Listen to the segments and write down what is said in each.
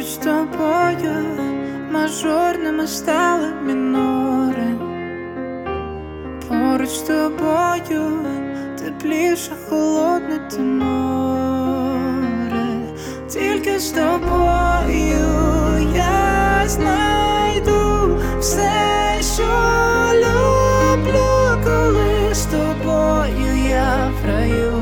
Поруч з тобою мажорними стали мінори. Поруч з тобою тепліше холодне те море. Тільки з тобою я знайду все, що люблю, коли з тобою я в раю.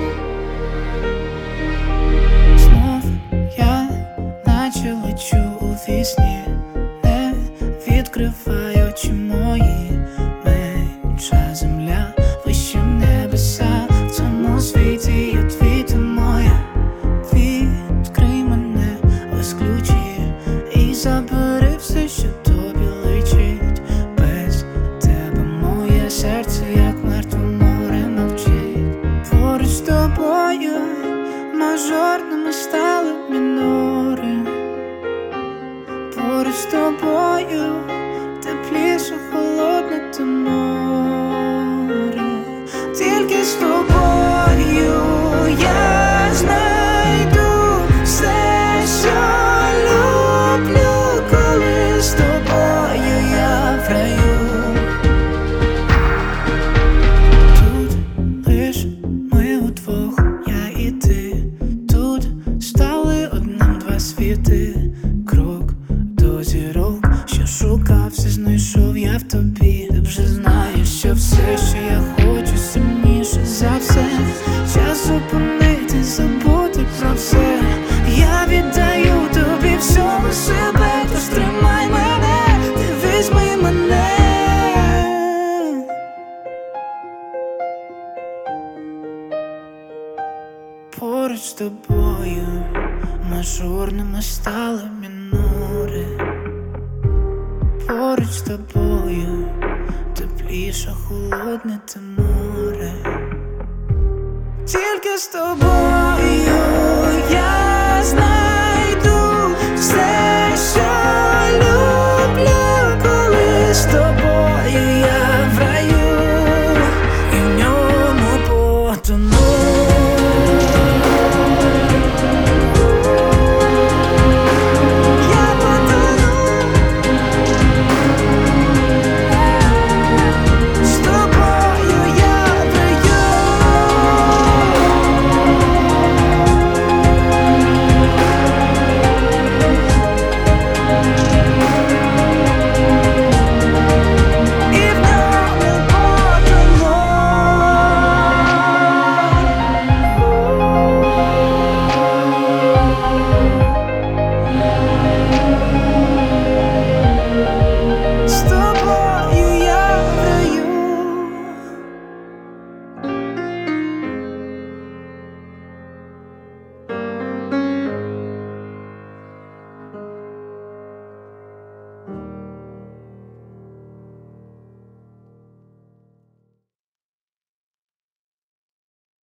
Знов я наче лечу у вісні, не відкривай очі мої. Менша земля, вище небеса, в цьому світі є твій, ти моя. Відкрий мене, ось ключі, і забери все, що тобі личить. Без тебе моє серце, як мертве море, мовчить. Поруч з тобою мажорними стали мінори. Поруч з тобою тепліше холодне те море. Тільки з тобою я знайду все, що люблю, коли з тобою я в раю. Тут лиш ми удвох, я і ти. Тут стали одним два світи. Крок до зірок, що шукав, все знайшов я в тобі. Ти вже знаєш, що все, що я хочу, сильніше за все. Час зупинити, забути про все. Я віддаю тобі всього себе, тож тримай мене, ти візьми мене. Поруч з тобою мажорними стали мінори. Поруч з тобою тепліше холодне те море. Тільки з тобою я знаю.